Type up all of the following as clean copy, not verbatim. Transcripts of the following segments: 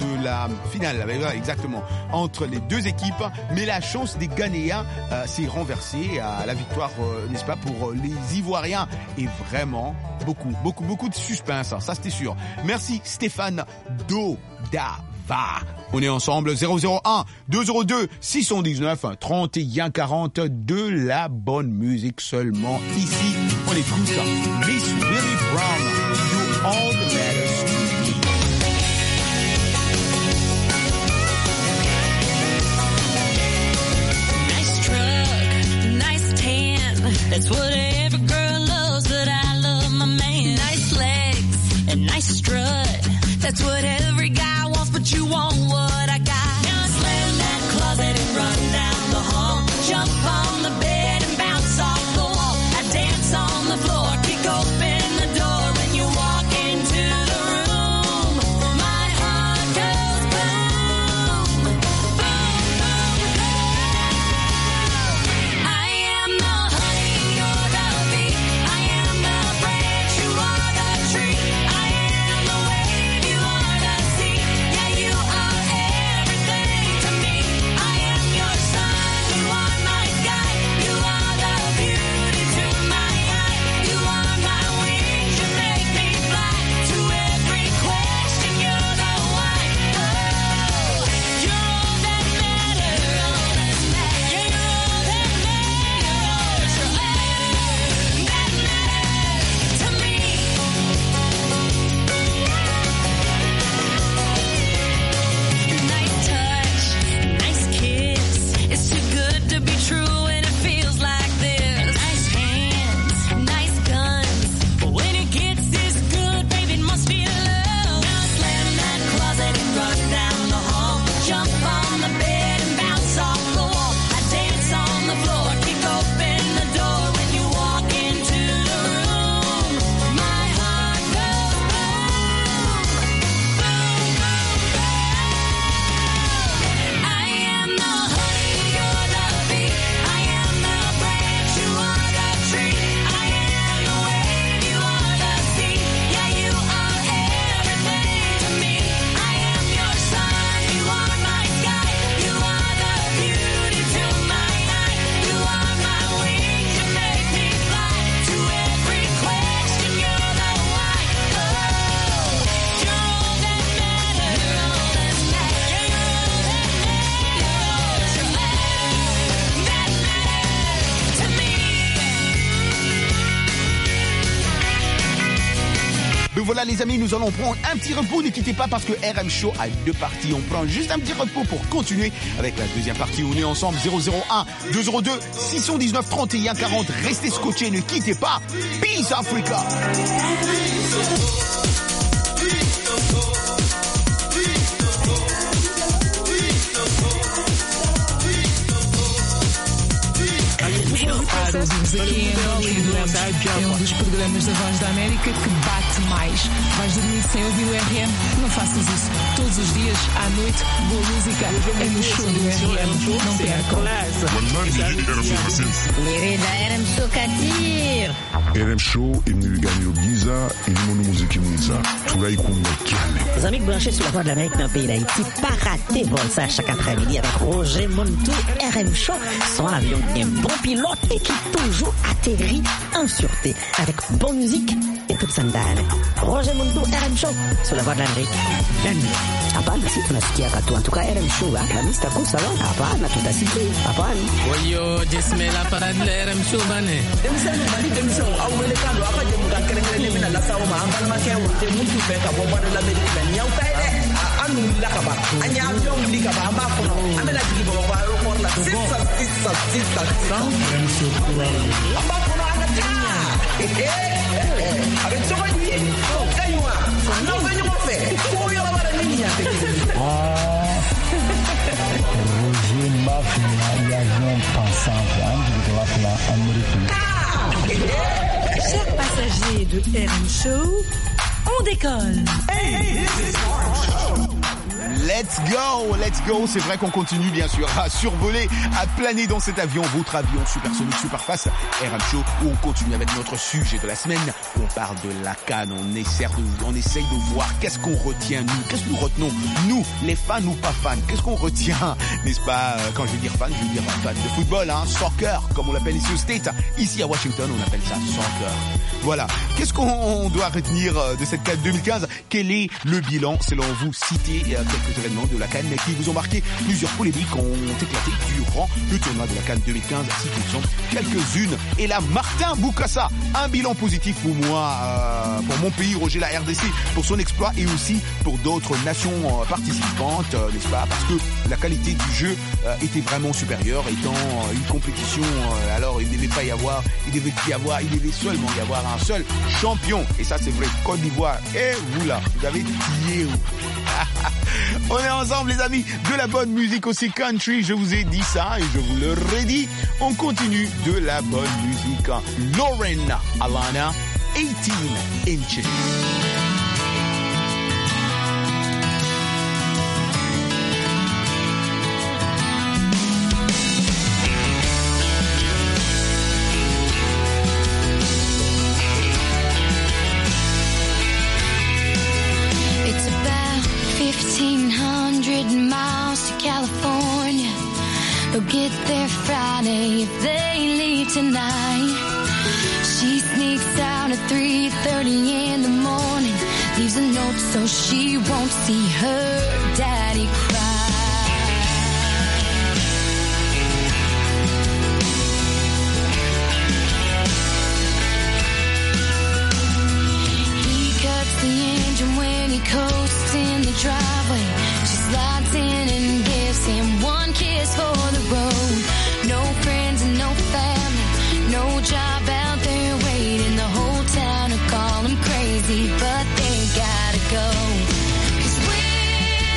de la finale, exactement, entre les deux équipes. Mais la chance des Ghanéens s'est renversée à la victoire, n'est-ce pas, pour les Ivoiriens. Et vraiment, beaucoup de suspense, ça c'était sûr. Merci Stéphane Dodava. On est ensemble, 001 202 619 31 40, de la bonne musique seulement ici. On écoute Miss Willie Brown, You All That Matters to Me. Nice truck, nice tan, that's what every girl loves, but I love my man. Nice legs and nice strut, that's what every guy wants, but you want what I got. Now I slam that closet and run down the hall, jump on the bed and bounce off the wall. I dance on the floor, kick open the door when you walk into the room. My heart goes boom, boom, boom, boom. I am the honey, you're the bee. I am the branch, you are the tree. I am the wave, you are the sea. Yeah, you are everything to me. I am your sun, you are my sky. You are the beauty to my eye. You are my wings, you make me fly. To every question, you're the why. Oh, you're all that matter, all that matter. You're all that matters, that matters to me. Nice touch, nice kiss. It's too good to be true and it feels like this. Nice hands, nice guns. When it gets this good, baby, it must be love. Now slam that closet and run down the hall. Jump on the bed and bounce off the wall. I dance on the floor, kick open the door when you walk into the room. My heart goes boom, boom, boom, boom. I am the honey, you're the bee. I am the branch, you are the tree. I am the wave, you are the sea. Yeah, you are everything to me. I am your sun, you are my sky. You are the beauty to my eye. You are my wings, you make me fly. To every question, you're the why. Oh, you're all that matter, all that matter. You're all that matters, that matters to me. Donc voilà les amis, nous allons prendre un petit repos, ne quittez pas parce que RM Show a deux parties. On prend juste un petit repos pour continuer avec la deuxième partie. On est ensemble, 001 202 619 31 40. Restez scotchés, ne quittez pas. Peace Africa. Ouvimos aqui em Angola e adoramos. É um dos programas da Voz da América que bate mais. Vais dormir sem ouvir o RM? Não faças isso. Todos os dias, à noite, boa música é no show do RM. Não percam. Querida, RM Show Katir. RM Show imeganyiro byiza irimo n'umuziki mwiza turayikunda cyane. Les amis branchés sur la Voix de l'Amérique dans le pays d'Haïti, pas rater vol ça chaque après-midi avec Roger Montou. RM Show, son avion un bon pilote et qui toujours atterrit en sûreté avec bonne musique et toute sa ndani. Roger Montou, RM Show sur la Voix de l'Amérique. Hapana, si tunasikia katu. En tout cas, RM Show, la mista kusa wa? Hapana, tutasikia. Hapana. Oyo, jismela para de RM Show bane. Roger Mafia, l'avion pensant de la Amérique. Chers passagers de RM Show, on décolle. Let's Let's go. C'est vrai qu'on continue bien sûr à survoler, à planer dans cet avion, votre avion supersonique, super fast, RM Show, où on continue avec notre sujet de la semaine. On parle de la CAN, on essaye de voir qu'est-ce qu'on retient nous, qu'est-ce que nous retenons, nous, les fans ou pas fans, qu'est-ce qu'on retient, n'est-ce pas, quand je veux dire fan de football, hein, soccer, comme on l'appelle ici au States, ici à Washington, on appelle ça soccer. Voilà. Qu'est-ce qu'on doit retenir de cette CAN 2015? Quel est le bilan, selon vous? Citez quelques événements de la CAN qui vous ont marqué. Plusieurs polémiques ont éclaté durant le tournoi de la CAN 2015. Citons quelques-unes. Et là, Martin Bokassa, un bilan positif pour moi, pour mon pays, Roger, la RDC, pour son exploit et aussi pour d'autres nations participantes, n'est-ce pas? Parce que la qualité du jeu était vraiment supérieure, étant une compétition. Alors, il devait seulement y avoir un seul champion. Et ça, c'est vrai. Côte d'Ivoire. Et vous là, vous avez tillé. On est ensemble, les amis, de la bonne musique aussi country. Je vous ai dit ça et je vous le redis. On continue de la bonne musique. Lauren Alana, 18 Inches. California, they'll get there Friday if they leave tonight. She sneaks out at 3:30 in the morning, leaves a note so she won't see her daddy cry. He cuts the engine when he coasts in the driveway. She slides in and gives him one kiss for the road. No friends and no family, no job out there waiting. The whole town will call him crazy, but they gotta go. 'Cause when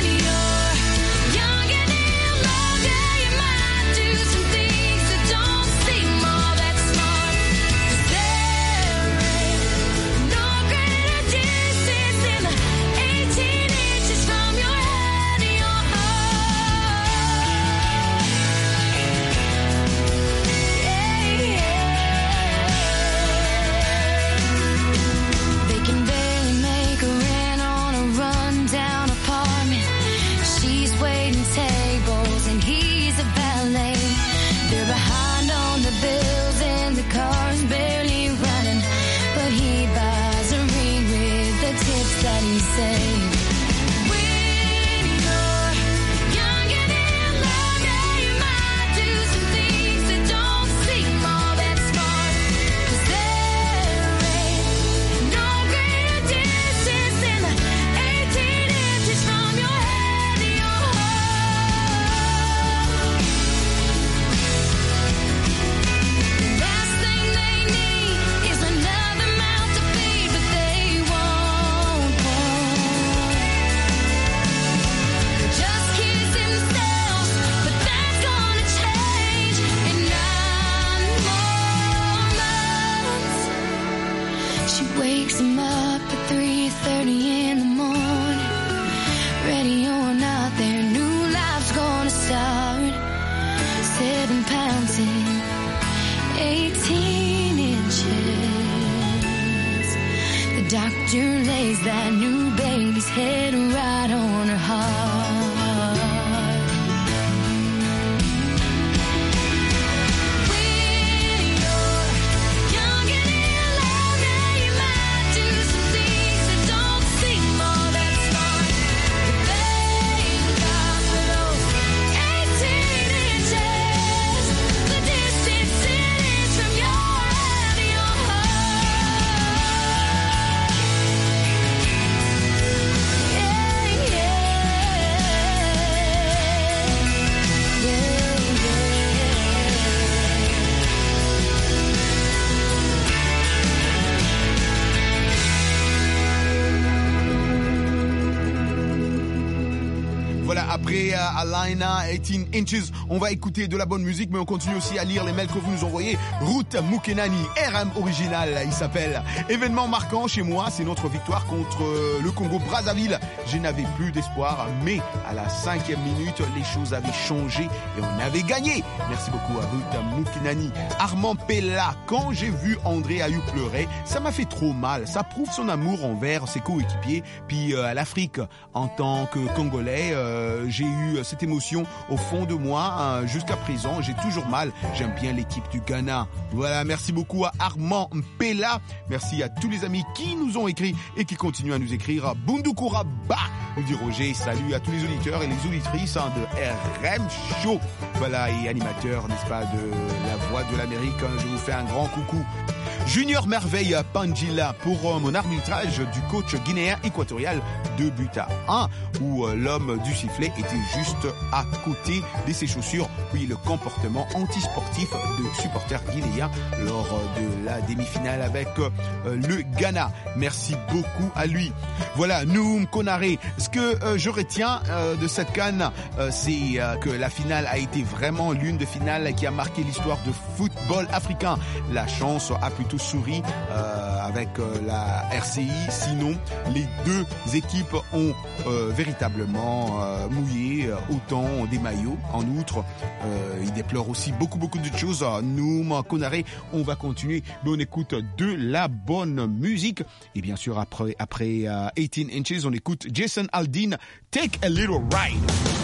Voilà, après Alina, 18 Inches, on va écouter de la bonne musique, mais on continue aussi à lire les mails que vous nous envoyez. Ruth Mukenani, RM original, il s'appelle. Événement marquant chez moi, c'est notre victoire contre le Congo-Brazzaville. Je n'avais plus d'espoir, mais à la 5e minute, les choses avaient changé et on avait gagné. Merci beaucoup à Ruth Mukenani. Armand Pella, quand j'ai vu André Ayew pleurer, ça m'a fait trop mal. Ça prouve son amour envers ses coéquipiers. Puis à l'Afrique, en tant que Congolais, j'ai eu cette émotion au fond de moi. Jusqu'à présent, j'ai toujours mal. J'aime bien l'équipe du Ghana. Voilà, merci beaucoup à Armand Mpela. Merci à tous les amis qui nous ont écrit et qui continuent à nous écrire. Bundukura Ba, nous dit Roger. Salut à tous les auditeurs et les auditrices de RM Show. Voilà, et animateur, n'est-ce pas, de la Voix de l'Amérique. Je vous fais un grand coucou. Junior Merveille Pandjila pour mon arbitrage du coach guinéen équatorial 2 buts à 1 où l'homme du sifflet était juste à côté de ses chaussures. Oui, le comportement antisportif de supporters guinéens lors de la demi-finale avec le Ghana. Merci beaucoup à lui. Voilà, Noum Konaré. Ce que je retiens de cette CAN, c'est que la finale a été vraiment l'une des finales qui a marqué l'histoire de football africain. La chance a plutôt souri avec la RCI. Sinon, les deux équipes ont véritablement mouillé autant des maillots. En outre, ils déplorent aussi beaucoup de choses. Nous, Konaré, on va continuer, mais on écoute de la bonne musique. Et bien sûr, après 18 Inches, on écoute Jason Aldean, Take a Little Ride.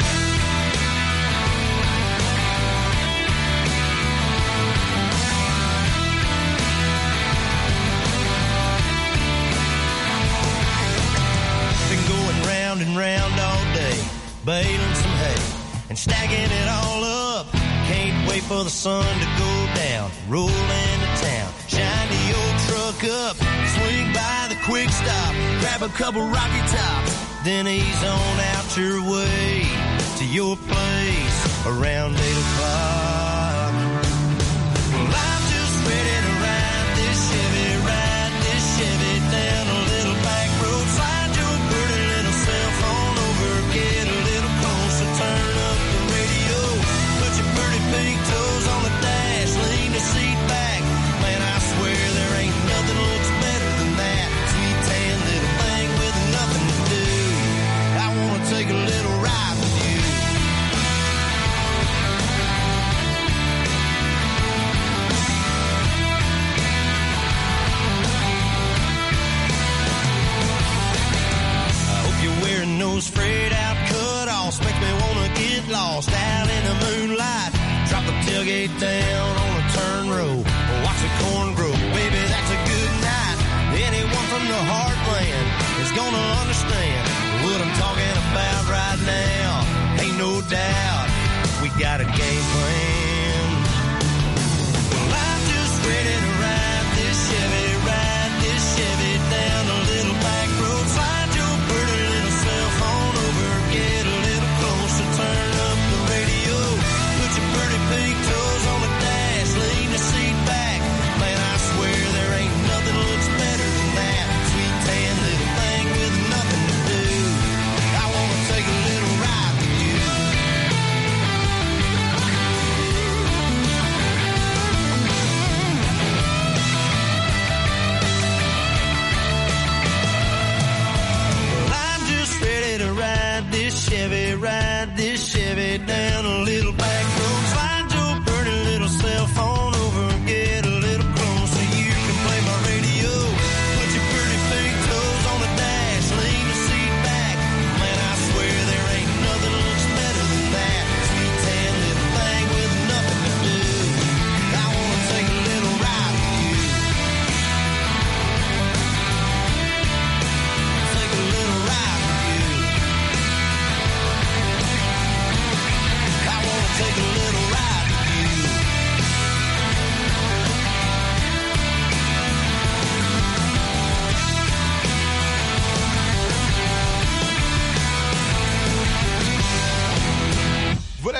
And round all day, baling some hay and stacking it all up. Can't wait for the sun to go down, roll into town, shine the old truck up, swing by the quick stop, grab a couple Rocky Tops, then ease on out your way to your place around 8 o'clock. Well, I'm just ready to ride this Chevy down a little back road, slide your pretty little cell phone over, get a little closer, turn up the radio, put your pretty pink toes on the dash, lean the seat back. Man, I swear there ain't nothing looks better than that sweet tan little thing with nothing to do. I wanna take a little ride with you. Those frayed out cut-offs make me wanna get lost out in the moonlight. Drop the tailgate down on a turn row, or watch the corn grow. Baby, that's a good night. Anyone from the heartland is gonna understand what I'm talking about right now. Ain't no doubt we got a game plan. Well, I'm just ready to ride this Chevy down a little back road. Slide your pretty little cell phone over, get a little closer, turn up the radio, put your pretty pink toes on the dash, lean the seat back. Man, I swear there ain't nothing looks better than that sweet tan little thing with nothing to do. I wanna take a little ride with you.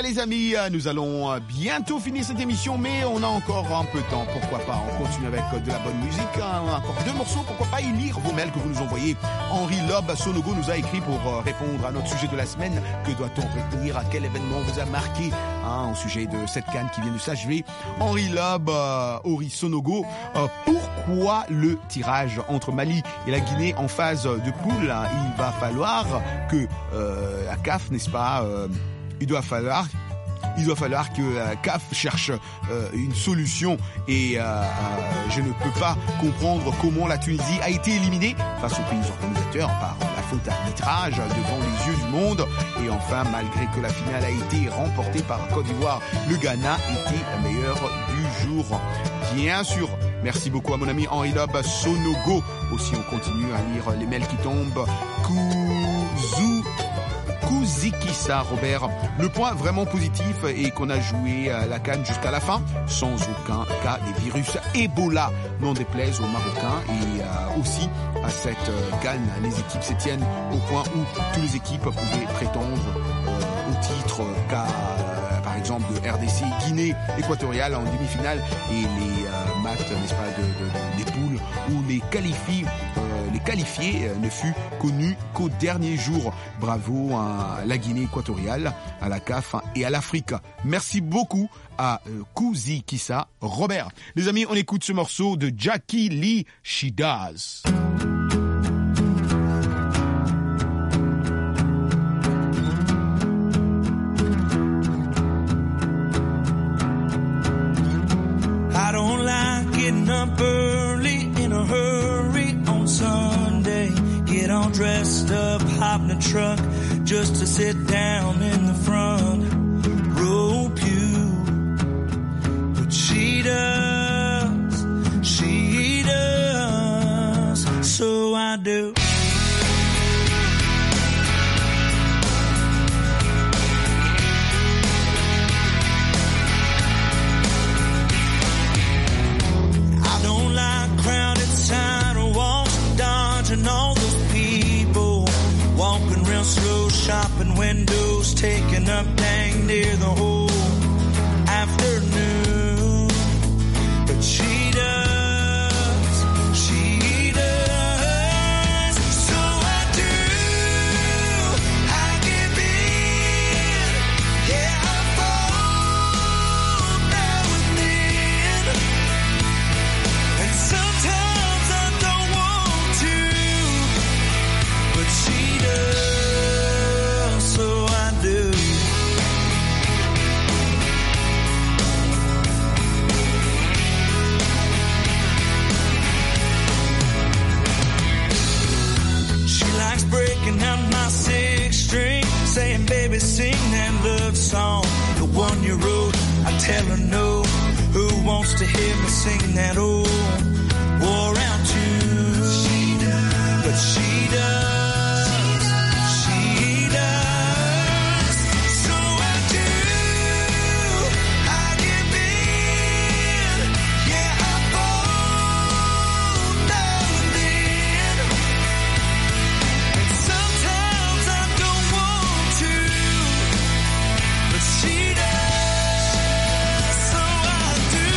Voilà les amis, nous allons bientôt finir cette émission, mais on a encore un peu de temps, pourquoi pas, on continue avec de la bonne musique, on a encore 2 morceaux, pourquoi pas y lire vos mails que vous nous envoyez. Henri Lob Sonogo nous a écrit pour répondre à notre sujet de la semaine, que doit-on retenir, à quel événement vous a marqué au sujet de cette CAN qui vient de s'achever. Henri Lob, Henri Sonogo, pourquoi le tirage entre Mali et la Guinée en phase de poule? Il va falloir que la CAF, n'est-ce pas, il doit falloir que CAF cherche une solution et je ne peux pas comprendre comment la Tunisie a été éliminée face aux pays organisateurs par la faute d'arbitrage devant les yeux du monde. Et enfin, malgré que la finale a été remportée par Côte d'Ivoire, le Ghana était la meilleure du jour. Bien sûr, merci beaucoup à mon ami Henri Lob Sonogo. Aussi, on continue à lire les mails qui tombent. Kouzikissa Robert. Le point vraiment positif est qu'on a joué la CAN jusqu'à la fin, sans aucun cas des virus Ebola, n'en déplaise aux Marocains. Et aussi, à cette CAN, les équipes se tiennent au point où toutes les équipes pouvaient prétendre au titre par exemple de RDC, Guinée équatoriale en demi-finale, et les matchs, n'est-ce pas, des poules où les qualifiés ne fut connu qu'au dernier jour. Bravo à la Guinée équatoriale, à la CAF et à l'Afrique. Merci beaucoup à Kouzikissa Robert. Les amis, on écoute ce morceau de Jackie Lee, She Does. I don't like getting up early in a hurry on Sunday. Get all dressed up, hop in the truck just to sit down in the front row pew. But she does, so I do. Crowded sidewalks, dodging all those people, walking real slow, shopping windows, taking up dang near the whole afternoon. But she does, so I do. I give in, yeah, I fall now and then. And sometimes I don't want to, but she does, so I do. She likes breaking out my 6-string, saying, baby, sing that love song, the one you wrote. I tell her no. Who wants to hear me sing that old wore-out tune? But she does, so I do. I give in, yeah, I fall now and then. And sometimes I don't want to, but she does, so I do.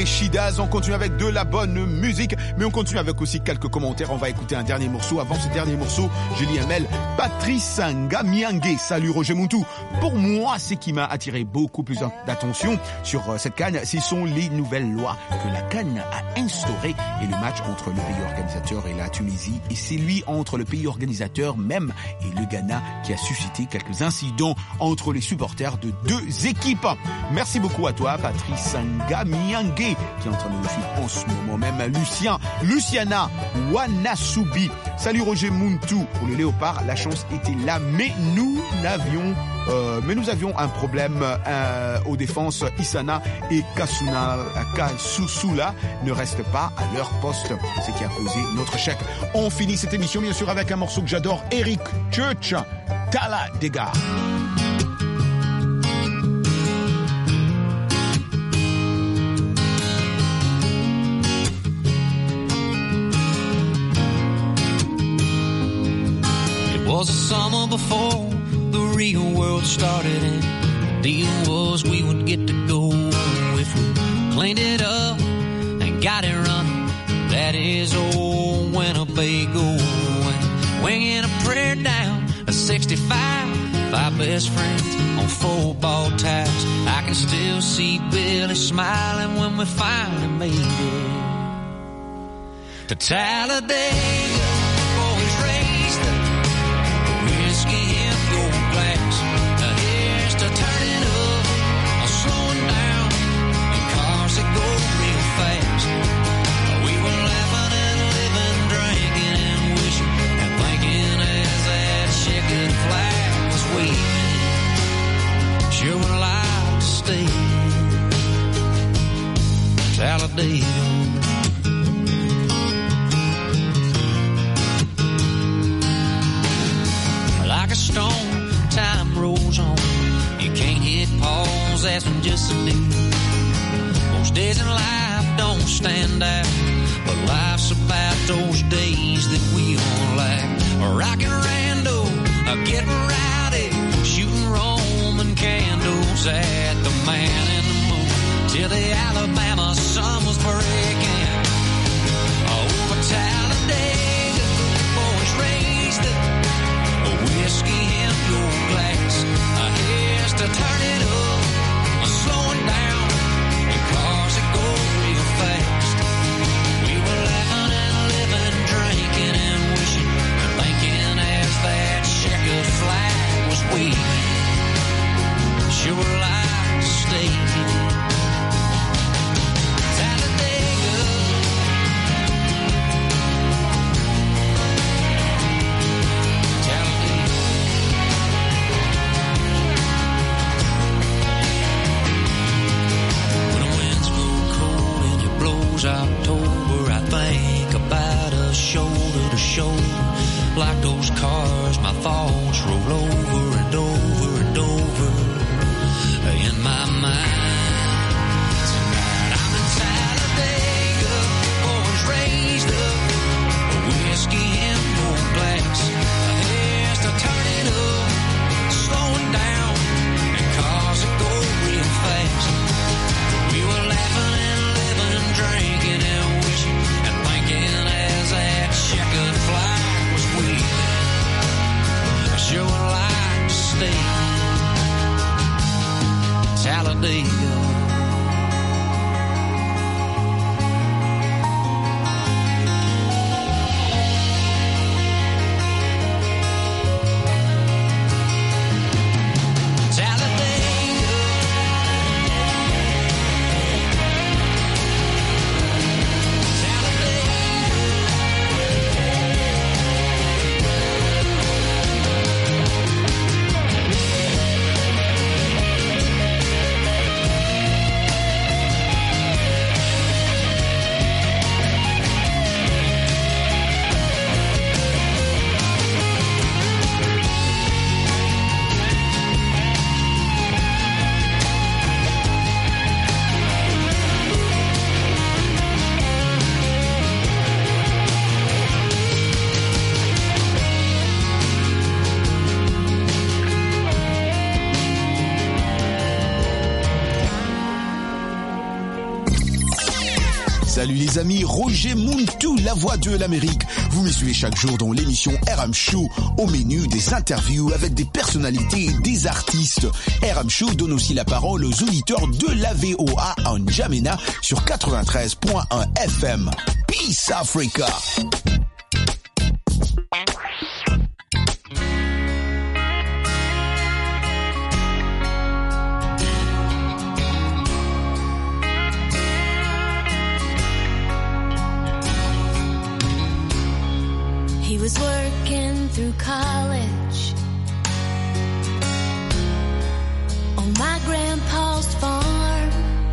Shidas. On continue avec de la bonne musique, mais on continue avec aussi quelques commentaires. On va écouter un dernier morceau. Avant ce dernier morceau, j'ai lu un mail. Patrice Ngamiangue. Salut Roger Muntu. Pour moi, ce qui m'a attiré beaucoup plus d'attention sur cette CAN, ce sont les nouvelles lois que la CAN a instaurées et le match entre le pays organisateur et la Tunisie. Et c'est lui entre le pays organisateur même et le Ghana qui a suscité quelques incidents entre les supporters de deux équipes. Merci beaucoup à toi, Patrice Ngamiangue, qui est en train de nous suivre en ce moment même. Luciana Wanasubi. Salut Roger Muntu. Pour le Léopard, la chance était là, mais nous avions un problème aux défenses. Isana et Kasusula ne restent pas à leur poste, ce qui a causé notre échec. On finit cette émission bien sûr avec un morceau que j'adore, Eric Church, Talladega. It was a summer before the real world started, and the deal was we would get to go if we cleaned it up and got it running. That is old Winnebago, and winging a prayer down a 65, 5 best friends on football ties. I can still see Billy smiling when we finally made it to Talladega. Boys raised the whiskey in gold glass. Here's to turning up or slowing down in cars that go real fast. We were laughing and living, drinking and wishing and thinking as that checkered flag was waving. Sure would like to stay Talladega. Like a stone, time rolls on. You can't hit pause, that's when just a day. Most days in life don't stand out, but life's about those days that we all lack. Rockin' rando, getting rowdy, shooting Roman candles at the man in the moon, till the Alabama sun was breaking. Over Talladega, boys raised up whiskey in your glass. Here's to turn it up, slowing down in cars that go real fast. We were laughing and living, drinking and wishing and thinking as that checkered flag was waving. Sure would like to stay Talladega. October, I think about us shoulder to shoulder. Like those cars, my thoughts roll over and over and over in my mind. Tonight I'm in Talladega, boys raised up, whiskey in your glass. Here's to turn it up, slowing down, and cars that go real fast. We were laughing and living, drinking and wishing and thinking as that checkered flag was waving. I sure would like to stay Talladega. Salut les amis, Roger Muntu, la voix de l'Amérique. Vous me suivez chaque jour dans l'émission RM Show. Au menu, des interviews avec des personnalités et des artistes. RM Show donne aussi la parole aux auditeurs de la VOA en N'Djamena sur 93.1 FM. Peace Africa! He was working through college on my grandpa's farm.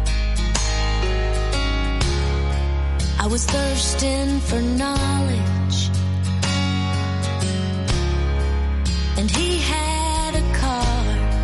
I was thirsting for knowledge, and he had a car.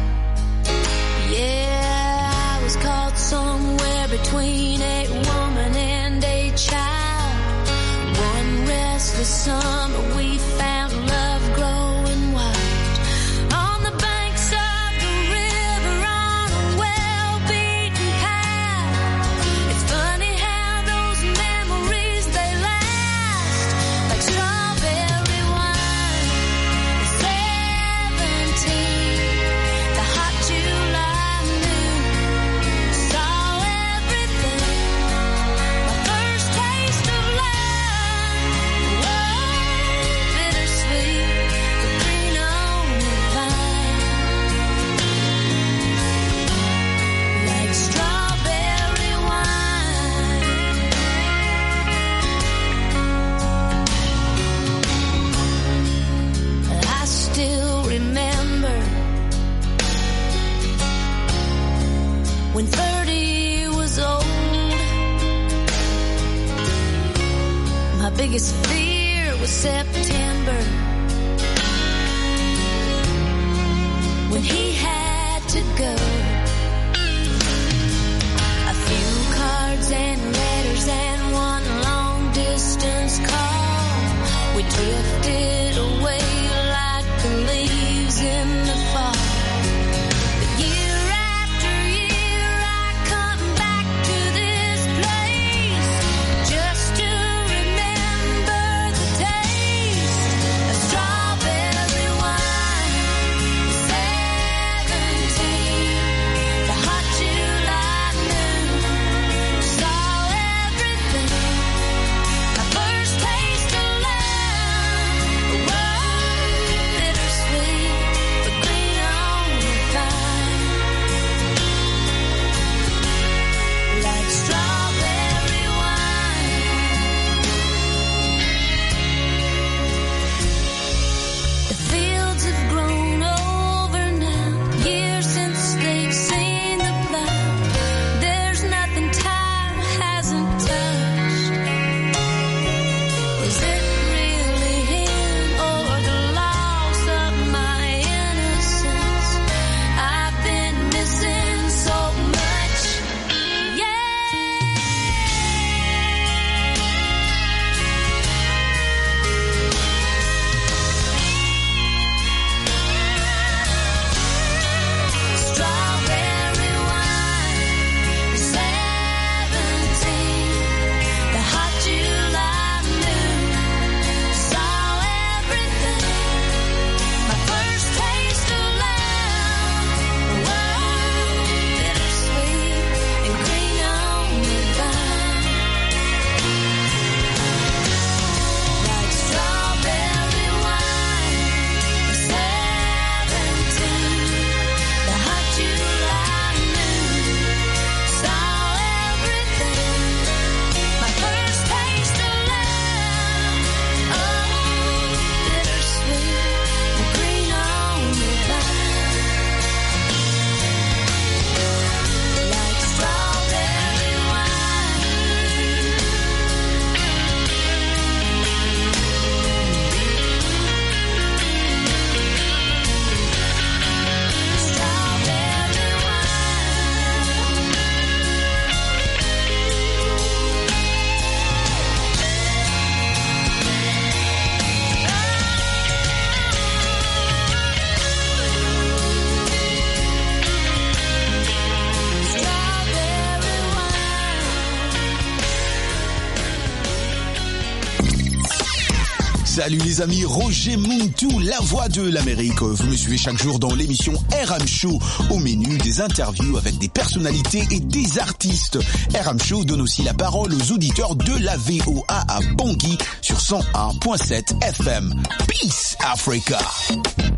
Yeah, I was caught somewhere between a woman and a child. One restless summer we found love growing wild on the banks of the river on a well-beaten path. It's funny how those memories, they last like strawberry wine. At 17, the hot July noon saw everything. My first taste of love, whoa, bittersweet, the green on the vine, like strawberry wine. I still remember when 30 was old. My biggest fear was September, when he had to go. A few cards and letters and one long distance call. We drifted away like the leaves in the fall. But year after year I come back to this place just to remember the taste of strawberry wine. 17, the hot July noon saw everything. My first taste of love, Salut les amis, Roger Muntu, la voix de l'Amérique. Vous me suivez chaque jour dans l'émission RM Show. Au menu, des interviews avec des personnalités et des artistes. RM Show donne aussi la parole aux auditeurs de la VOA à Bangui sur 101.7 FM. Peace Africa.